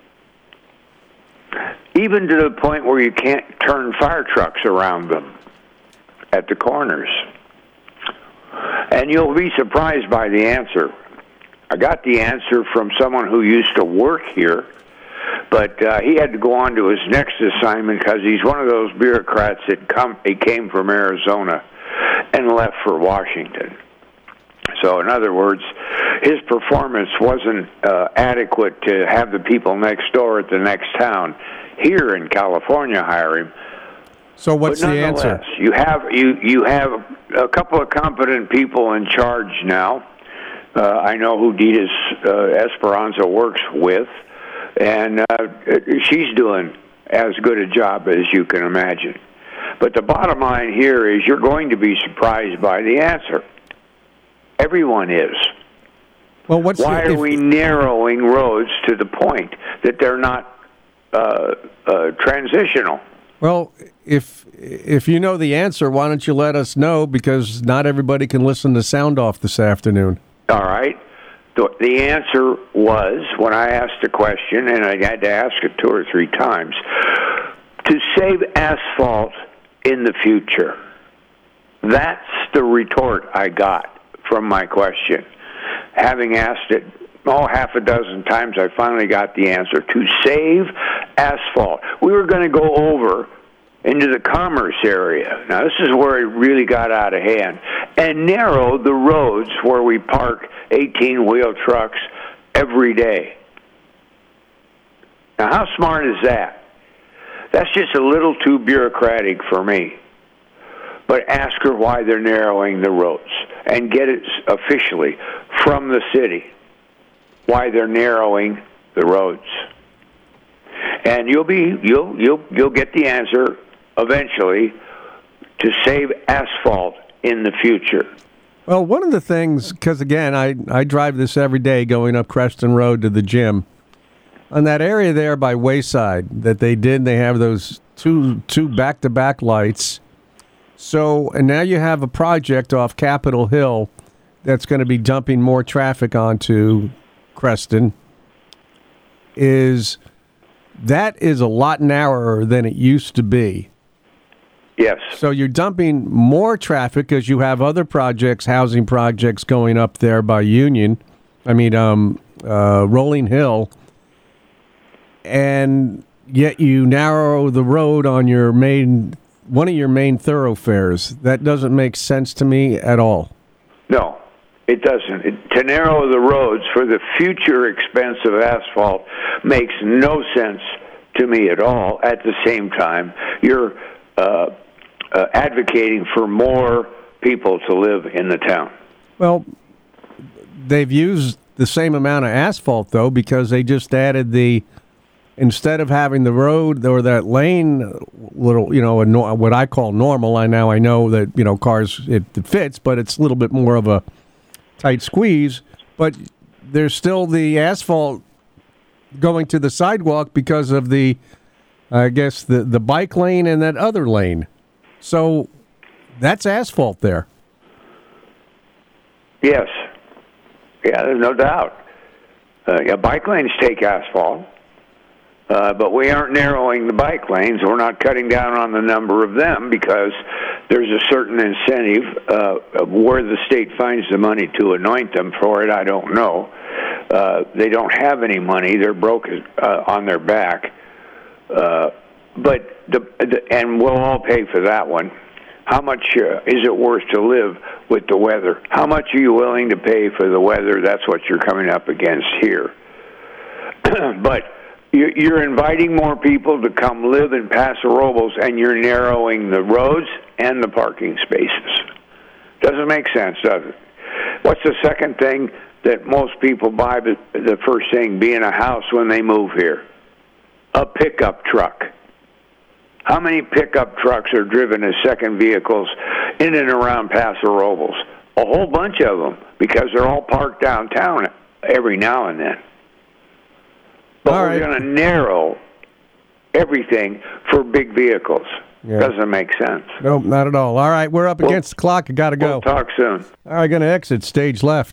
Even to the point where you can't turn fire trucks around them at the corners. And you'll be surprised by the answer. I got the answer from someone who used to work here, but uh, he had to go on to his next assignment because he's one of those bureaucrats that come. He came from Arizona and left for Washington. So, in other words, his performance wasn't uh, adequate to have the people next door at the next town here in California hire him. So what's But the answer? You have you you have a couple of competent people in charge now. Uh, I know who Ditas uh, Esperanza works with, and uh, she's doing as good a job as you can imagine. But the bottom line here is you're going to be surprised by the answer. Everyone is. Well, what's Why the, are we narrowing roads to the point that they're not uh, uh, transitional? Well, if if you know the answer, why don't you let us know? Because not everybody can listen to Sound Off this afternoon. All right. The, the answer was, when I asked the question, and I had to ask it two or three times, to save asphalt in the future. That's the retort I got from my question. Having asked it, oh, half a dozen times, I finally got the answer. To save asphalt. We were going to go over into the commerce area. Now, this is where it really got out of hand. And narrow the roads where we park eighteen-wheel trucks every day. Now, how smart is that? That's just a little too bureaucratic for me. But ask her why they're narrowing the roads and get it officially from the city why they're narrowing the roads. And you'll be you'll you'll you'll get the answer eventually to save asphalt in the future. Well, one of the things, because again, I, I drive this every day going up Creston Road to the gym. On that area there by Wayside that they did, they have those two two back-to-back lights. So, and now you have a project off Capitol Hill that's going to be dumping more traffic onto Creston. Is that is a lot narrower than it used to be. Yes. So you're dumping more traffic because you have other projects, housing projects going up there by Union. I mean, um, uh, Rolling Hill. And yet you narrow the road on your main, one of your main thoroughfares. That doesn't make sense to me at all. No, it doesn't. It, to narrow the roads for the future expense of asphalt makes no sense to me at all. At the same time, you're uh, uh, advocating for more people to live in the town. Well, they've used the same amount of asphalt, though, because they just added the, instead of having the road or that lane, little, you know, a, what I call normal. I now I know that, you know, cars, it, it fits, but it's a little bit more of a tight squeeze. But there's still the asphalt going to the sidewalk because of the, I guess, the, the bike lane and that other lane. So that's asphalt there. Yes. Yeah, there's no doubt. Uh, yeah, bike lanes take asphalt. Uh, but we aren't narrowing the bike lanes. We're not cutting down on the number of them because there's a certain incentive. Uh, where the state finds the money to anoint them for it, I don't know. Uh, they don't have any money. They're broke uh, on their back. Uh, but the, the and we'll all pay for that one. How much uh, is it worth to live with the weather? How much are you willing to pay for the weather? That's what you're coming up against here. But you're inviting more people to come live in Paso Robles, and you're narrowing the roads and the parking spaces. Doesn't make sense, does it? What's the second thing that most people buy, the first thing being a house when they move here? A pickup truck. How many pickup trucks are driven as second vehicles in and around Paso Robles? A whole bunch of them, because they're all parked downtown every now and then. But all we're right. going to narrow everything for big vehicles. Yeah. Doesn't make sense. Nope, not at all. All right, we're up we'll, against the clock. I got to go. We'll talk soon. All right, going to exit stage left.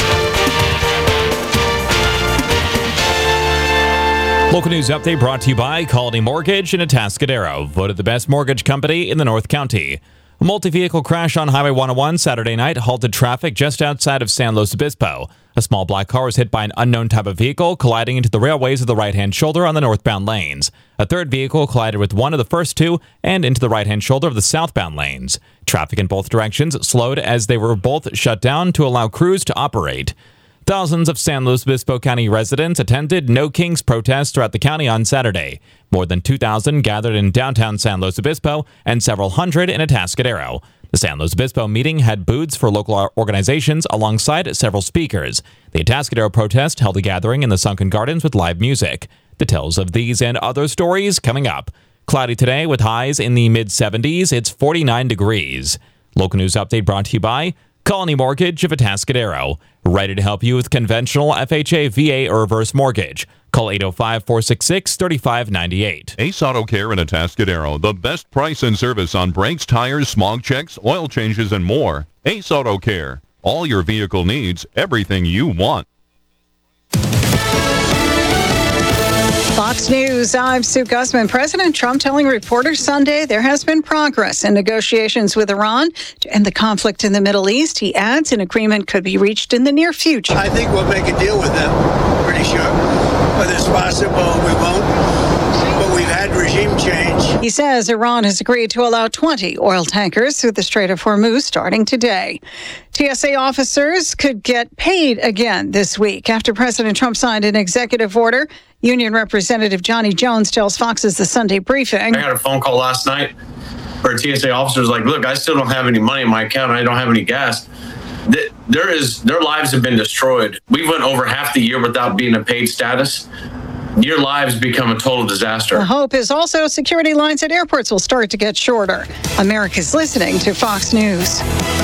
Local news update brought to you by Colony Mortgage in Atascadero, voted the best mortgage company in the North County. A multi-vehicle crash on Highway one oh one Saturday night halted traffic just outside of San Luis Obispo. A small black car was hit by an unknown type of vehicle, colliding into the railways of the right-hand shoulder on the northbound lanes. A third vehicle collided with one of the first two and into the right-hand shoulder of the southbound lanes. Traffic in both directions slowed as they were both shut down to allow crews to operate. Thousands of San Luis Obispo County residents attended No Kings protests throughout the county on Saturday. More than two thousand gathered in downtown San Luis Obispo and several hundred in Atascadero. The San Luis Obispo meeting had booths for local organizations alongside several speakers. The Atascadero protest held a gathering in the Sunken Gardens with live music. Details of these and other stories coming up. Cloudy today with highs in the mid seventies. It's forty-nine degrees. Local news update brought to you by Colony Mortgage of Atascadero. Ready to help you with conventional F H A, V A, or reverse mortgage. Call eight oh five, four six six, three five nine eight. Ace Auto Care in Atascadero. The best price and service on brakes, tires, smog checks, oil changes, and more. Ace Auto Care. All your vehicle needs, everything you want. Fox News, I'm Sue Guzman. President Trump telling reporters Sunday there has been progress in negotiations with Iran to end the conflict in the Middle East. He adds an agreement could be reached in the near future. I think we'll make a deal with them, pretty sure. Whether it's possible, we won't. But we've had regimes regime change. He says Iran has agreed to allow twenty oil tankers through the Strait of Hormuz starting today. T S A officers could get paid again this week after President Trump signed an executive order. Union Representative Johnny Jones tells Fox's The Sunday Briefing. I got a phone call last night where a T S A officer was like, look, I still don't have any money in my account and I don't have any gas. There is, their lives have been destroyed. We went over half the year without being a paid status. Your lives become a total disaster. The hope is also security lines at airports will start to get shorter. America's listening to Fox News.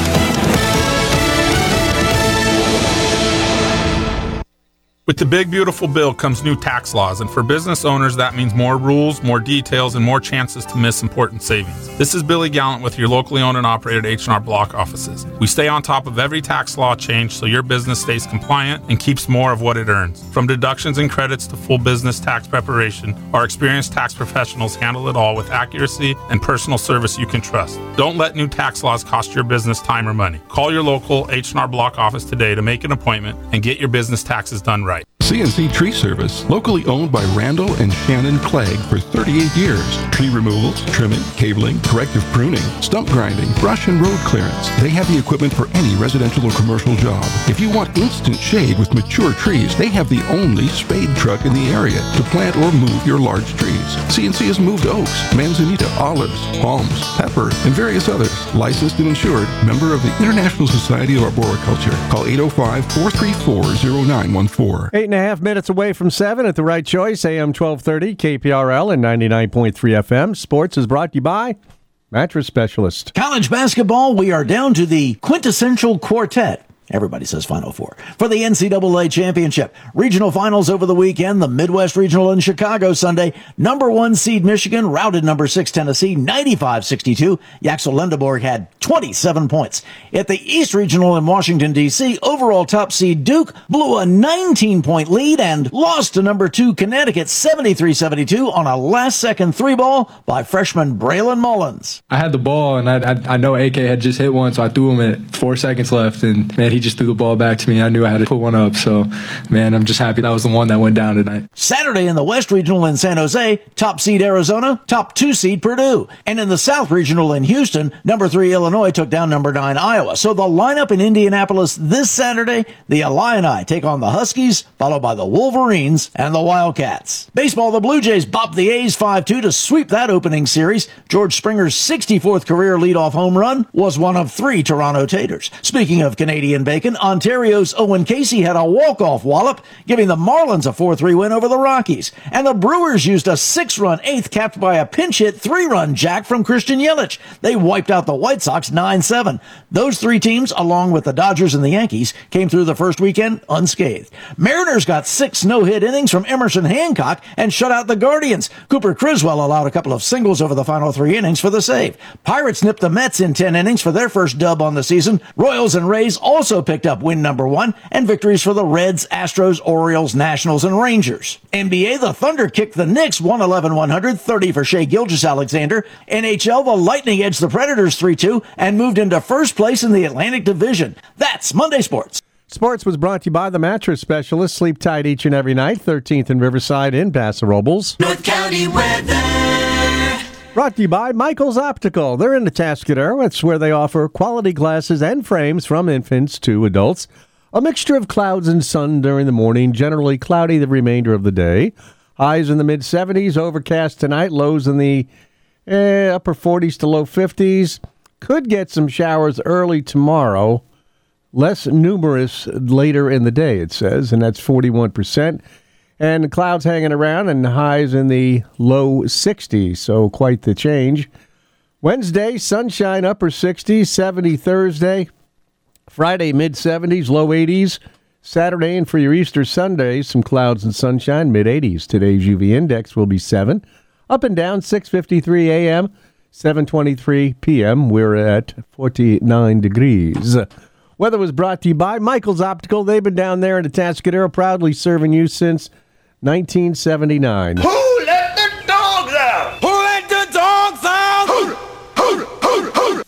With the big, beautiful bill comes new tax laws, and for business owners, that means more rules, more details, and more chances to miss important savings. This is Billy Gallant with your locally owned and operated H and R Block offices. We stay on top of every tax law change so your business stays compliant and keeps more of what it earns. From deductions and credits to full business tax preparation, our experienced tax professionals handle it all with accuracy and personal service you can trust. Don't let new tax laws cost your business time or money. Call your local H and R Block office today to make an appointment and get your business taxes done right. C N C Tree Service, locally owned by Randall and Shannon Clegg for thirty-eight years. Tree removals, trimming, cabling, corrective pruning, stump grinding, brush and road clearance. They have the equipment for any residential or commercial job. If you want instant shade with mature trees, they have the only spade truck in the area to plant or move your large trees. C N C has moved oaks, manzanita, olives, palms, pepper, and various others. Licensed and insured, member of the International Society of Arboriculture. Call eight oh five, four three four, oh nine one four. Eight and a half minutes away from seven at the right choice, A M twelve thirty, K P R L and ninety-nine point three F M. Sports is brought to you by Mattress Specialist. College basketball, we are down to the quintessential quartet. Everybody says Final Four. For the N C double A Championship. Regional finals over the weekend. The Midwest Regional in Chicago Sunday. Number one seed Michigan routed number six Tennessee ninety-five sixty-two. Yaxel Lendeborg had twenty-seven points. At the East Regional in Washington, D C, overall top seed Duke blew a nineteen-point lead and lost to number two Connecticut seventy-three seventy-two on a last-second three ball by freshman Braylon Mullins. I had the ball, and I, I, I know A K had just hit one, so I threw him at four seconds left, and man, he He just threw the ball back to me. I knew I had to put one up. So, man, I'm just happy that was the one that went down tonight. Saturday in the West Regional in San Jose, top seed Arizona, top two seed Purdue. And in the South Regional in Houston, number three Illinois took down number nine Iowa. So the lineup in Indianapolis this Saturday, the Illini take on the Huskies, followed by the Wolverines and the Wildcats. Baseball, the Blue Jays bopped the A's five two to sweep that opening series. George Springer's sixty-fourth career leadoff home run was one of three Toronto Taters. Speaking of Canadian bacon, Ontario's Owen Casey had a walk-off wallop, giving the Marlins a four three win over the Rockies. And the Brewers used a six-run eighth capped by a pinch-hit three-run jack from Christian Yelich. They wiped out the White Sox nine seven. Those three teams, along with the Dodgers and the Yankees, came through the first weekend unscathed. Mariners got six no-hit innings from Emerson Hancock and shut out the Guardians. Cooper Criswell allowed a couple of singles over the final three innings for the save. Pirates nipped the Mets in ten innings for their first dub on the season. Royals and Rays also picked up win number one, and victories for the Reds, Astros, Orioles, Nationals, and Rangers. N B A, the Thunder kicked the Knicks one eleven one hundred, thirty for Shai Gilgeous-Alexander. N H L, the Lightning edged the Predators three two and moved into first place in the Atlantic Division. That's Monday Sports. Sports was brought to you by the Mattress Specialist. Sleep tight each and every night. thirteenth and Riverside in Paso Robles. North County weather. Brought to you by Michael's Optical. They're in the Tascadero. It's where they offer quality glasses and frames from infants to adults. A mixture of clouds and sun during the morning, generally cloudy the remainder of the day. Highs in the mid seventies, overcast tonight, lows in the eh, upper forties to low fifties. Could get some showers early tomorrow. Less numerous later in the day, it says, and that's forty-one percent. And the clouds hanging around and highs in the low sixties, so quite the change. Wednesday, sunshine, upper sixties, seventy Thursday. Friday, mid seventies, low eighties. Saturday, and for your Easter Sunday, some clouds and sunshine, mid eighties. Today's U V index will be seven. Up and down, six fifty-three a m, seven twenty-three p m We're at forty-nine degrees. Weather was brought to you by Michael's Optical. They've been down there in the Tascadero, proudly serving you since nineteen seventy-nine. Who let the dogs out? Who let the dogs out? Hold it, hold it, hold it, hold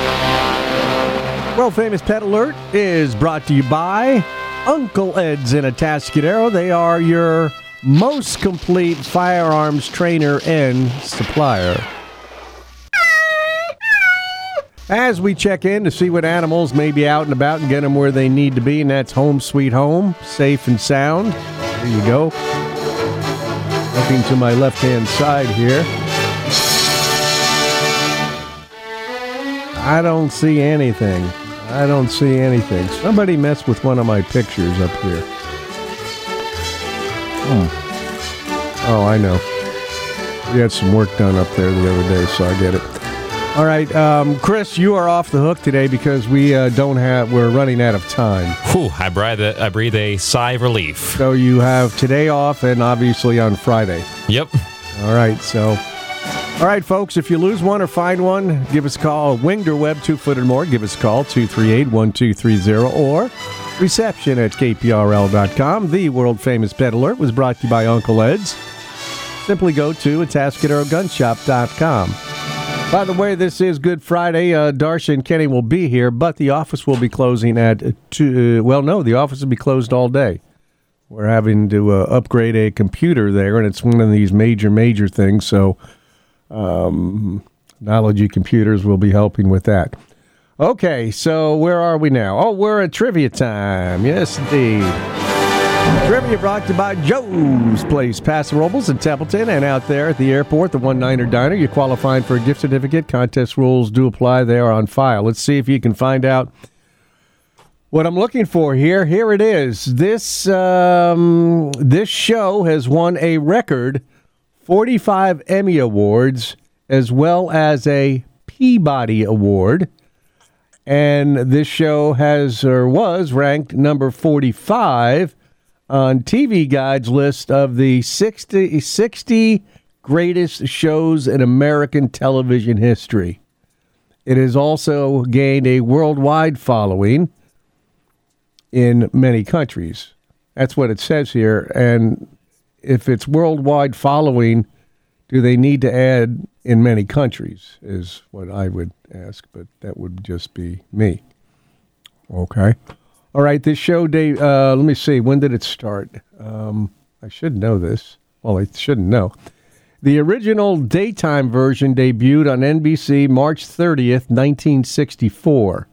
it. World Famous Pet Alert is brought to you by Uncle Ed's in Atascadero. They are your most complete firearms trainer and supplier. As we check in to see what animals may be out and about and get them where they need to be, and that's Home Sweet Home, safe and sound. There you go. Looking to my left-hand side here. I don't see anything. I don't see anything. Somebody messed with one of my pictures up here. Hmm. Oh, I know. We had some work done up there the other day, so I get it. All right, um, Chris, you are off the hook today because we uh, don't have. We're running out of time. Whew, I breathe. A, I breathe a sigh of relief. So you have today off, and obviously on Friday. Yep. All right. So, all right, folks. If you lose one or find one, give us a call. Winged or web, two foot or more. Give us a call two three eight one two three zero or reception at k p r l dot com. The world famous Pet Alert was brought to you by Uncle Ed's. Simply go to atascadero gun shop dot com. By the way, this is Good Friday. Uh, Darcia and Kenny will be here, but the office will be closing at two. Uh, well, no, the office will be closed all day. We're having to uh, upgrade a computer there, and it's one of these major, major things. So, um, Knowledge Computers will be helping with that. Okay, so where are we now? Oh, we're at trivia time. Yes, indeed. Trivia brought to you by Joe's Place, Paso Robles in Templeton, and out there at the airport, the One-Niner Diner. You're qualifying for a gift certificate. Contest rules do apply. They are on file. Let's see if you can find out what I'm looking for here. Here it is. This um, this show has won a record forty-five Emmy Awards as well as a Peabody Award. And this show has or was ranked number forty-five on T V Guide's list of the sixty, sixty greatest shows in American television history. It has also gained a worldwide following in many countries. That's what it says here. And if it's worldwide following, do they need to add in many countries is what I would ask, but that would just be me. Okay. All right, this show, Dave, uh, let me see, when did it start? Um, I should know this. Well, I shouldn't know. The original daytime version debuted on N B C March thirtieth, nineteen sixty-four.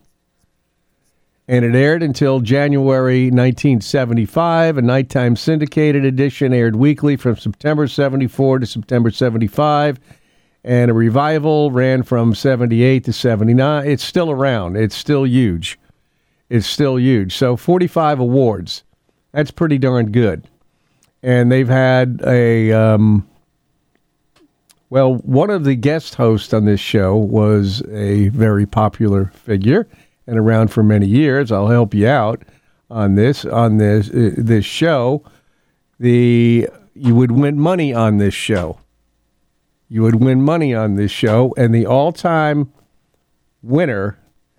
And it aired until January nineteen seventy-five. A nighttime syndicated edition aired weekly from September seventy-four to September seventy-five. And a revival ran from seventy-eight to seventy-nine. It's still around. It's still huge. It's still huge. So forty-five awards. That's pretty darn good. And they've had a, um, well, one of the guest hosts on this show was a very popular figure and around for many years. I'll help you out on this, on this, uh, this show. The, you would win money on this show. You would win money on this show. And the all-time winner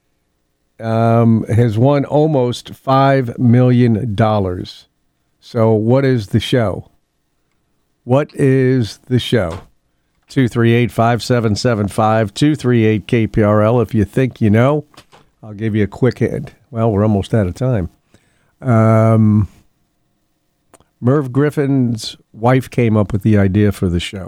Um, has won almost five million dollars. So what is the show? What is the show? two three eight, five seven seven five, two three eight K P R L. If you think you know, I'll give you a quick hint. Well, we're almost out of time. Um, Merv Griffin's wife came up with the idea for the show.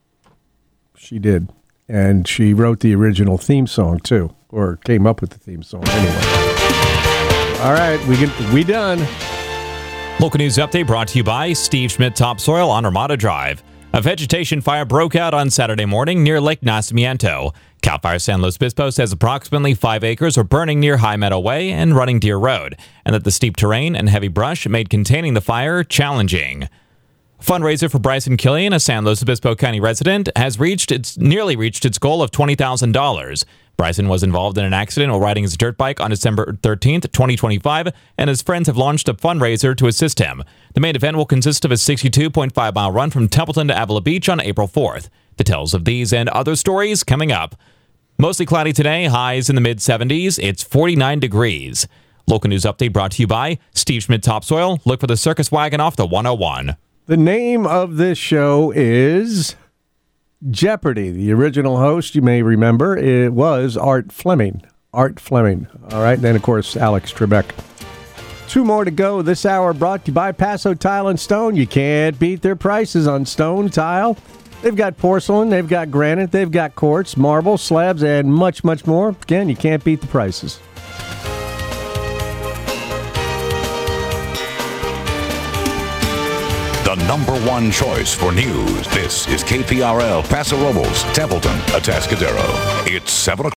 She did. And she wrote the original theme song, too. Or came up with the theme song, anyway. All right, we get we done. Local news update brought to you by Steve Schmidt Topsoil on Ramada Drive. A vegetation fire broke out on Saturday morning near Lake Nacimiento. Cal Fire San Luis Obispo says approximately five acres are burning near High Meadow Way and Running Deer Road, and that the steep terrain and heavy brush made containing the fire challenging. Fundraiser for Bryson Killian, a San Luis Obispo County resident, has reached its nearly reached its goal of twenty thousand dollars. Bryson was involved in an accident while riding his dirt bike on December thirteenth, twenty twenty-five, and his friends have launched a fundraiser to assist him. The main event will consist of a sixty-two point five mile run from Templeton to Avila Beach on April fourth. Details of these and other stories coming up. Mostly cloudy today, highs in the mid seventies. It's forty-nine degrees. Local news update brought to you by Steve Schmidt Topsoil. Look for the circus wagon off the one oh one. The name of this show is Jeopardy! The original host, you may remember, it was Art Fleming. Art Fleming. All right, then, of course, Alex Trebek. Two more to go this hour, brought to you by Paso Tile and Stone. You can't beat their prices on stone tile. They've got porcelain, they've got granite, they've got quartz, marble, slabs, and much, much more. Again, you can't beat the prices. The number one choice for news. This is K P R L, Paso Robles, Templeton, Atascadero. It's seven o'clock.